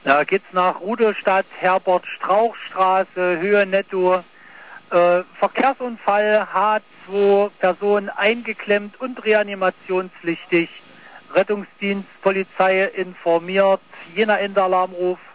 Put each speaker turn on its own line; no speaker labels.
Da geht's nach Rudolstadt, Herbert-Strauch-Straße, Höhe netto. Verkehrsunfall, H2, Person eingeklemmt und reanimationspflichtig. Rettungsdienst, Polizei informiert. Jener Enderalarmruf.